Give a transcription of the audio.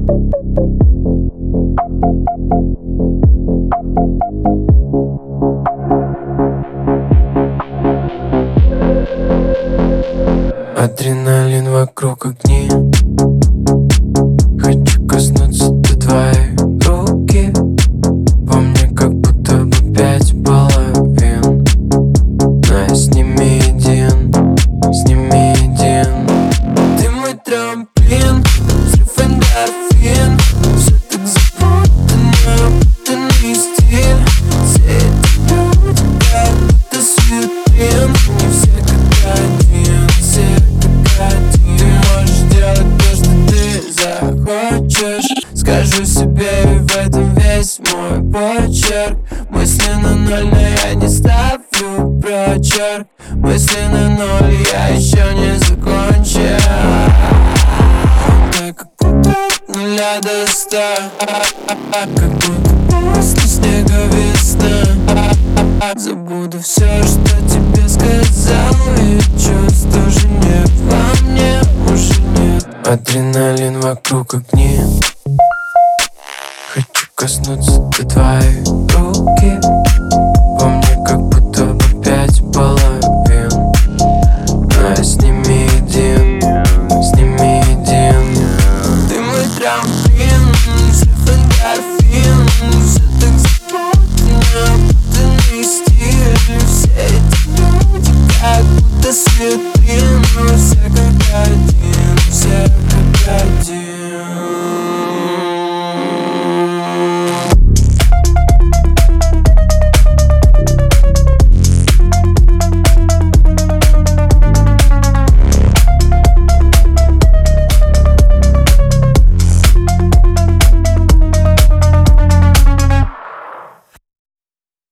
Адреналин вокруг огни. Хочу коснуться до твоей руки. Во мне как будто бы 5 половин. Но я с ними един, с ними един. Ты мой трамплин, взрыв эндорфин. Все так запутанно, путанный стиль. Все эти люди как будто с витрин. Не все как один, все как один. Ты можешь делать то, что ты захочешь. Скажу себе, и в этом весь мой почерк. Мысли на ноль, но я не ставлю прочерк. Мысли на ноль, я еще не закончил. Так как будто от 0 до 100, как будто после снега весна. Забуду все, что тебе сказал, и чувств уже нет, во мне уже нет. Адреналин вокруг огни. Хочу коснуться до твоей руки.